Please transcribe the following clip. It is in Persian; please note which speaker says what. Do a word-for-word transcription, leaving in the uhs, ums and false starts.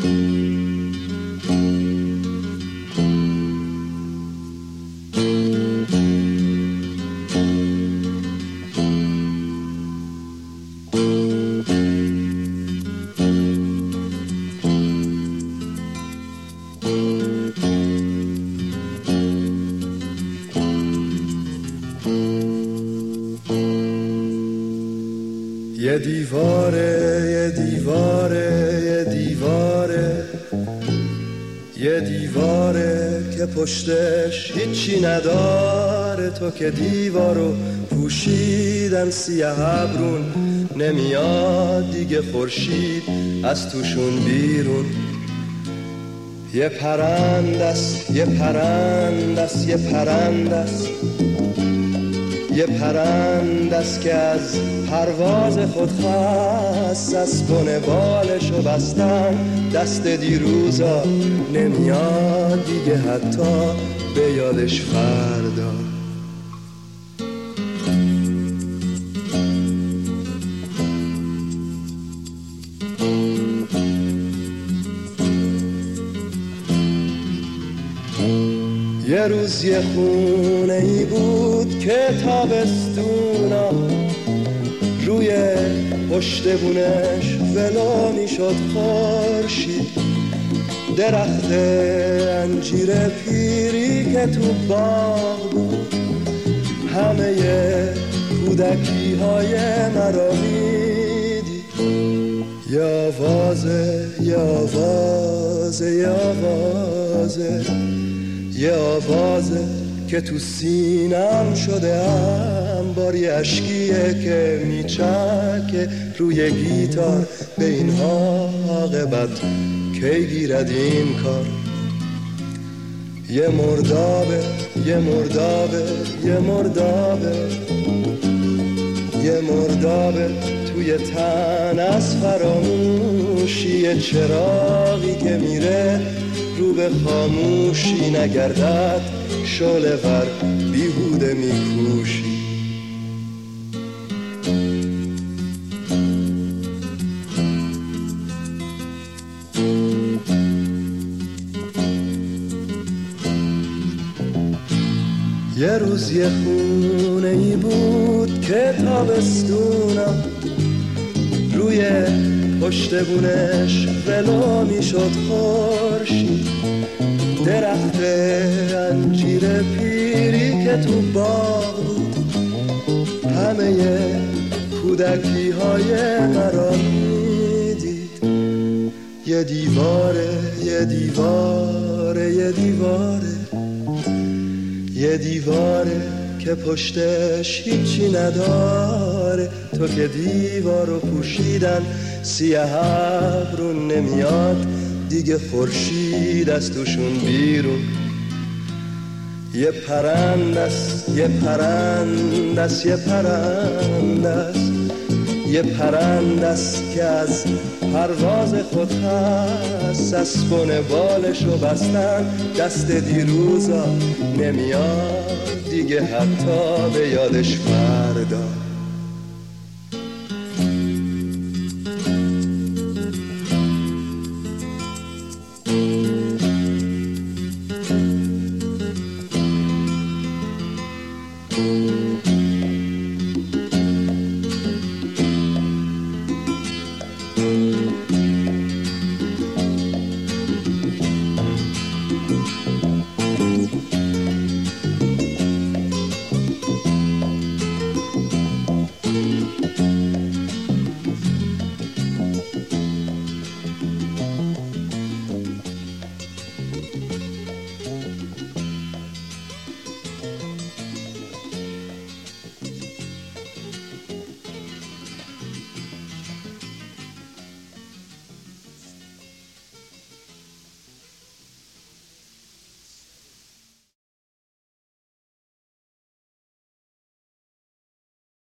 Speaker 1: یه دیواره یه دیواره یه دیواره یه دیواره که پشتش هیچی نداره، تو که دیوارو پوشیدن سیاه ابرون، نمیاد دیگه خورشید از توشون بیرون. یه پرندست یه پرندست یه پرندست یه پرندست که از پرواز خود خست، از بن بالشو بستن دست دیروزا، نمیاد دیگه حتی به یادش فردا. یه روز یه خونه ای بود که تابستونا روی پشت بونش ولو میشد خورشید، درخت انجیر پیری که تو باغ بود همه کودکی های مرا میدید. یه آوازه یه آوازه یه آوازه یه آوازه که تو سینم شده انبار، یه عشقیه که میچکه روی گیتار، به این عاقبت کی گیرد این کار. یه مردابه یه مردابه یه مردابه یه مردابه توی تن از فراموشی، یه چراغی که میره رو به خاموشی، نگردد شعله ور بیهوده میکوشی. یه روز یه خونه ای بود که تابستونم روی پشت بونش ولو میشد خورشید، درخت انجیر پیری که تو باغ بود همه کودکی های مرا میدید. یه دیواره یه دیواره یه دیواره یه دیواره که پشتش هیچی نداره، تو که دیوارو پوشیدن سیاه ابرون، نمیاد دیگه خورشید از توشون بیرون. یه پرندست یه پرندست یه پرندست یه پرندست که از پرواز خود هست، از بن بالشو بستن دست دیروزا، نمیاد دیگه حتی به یادش فردا.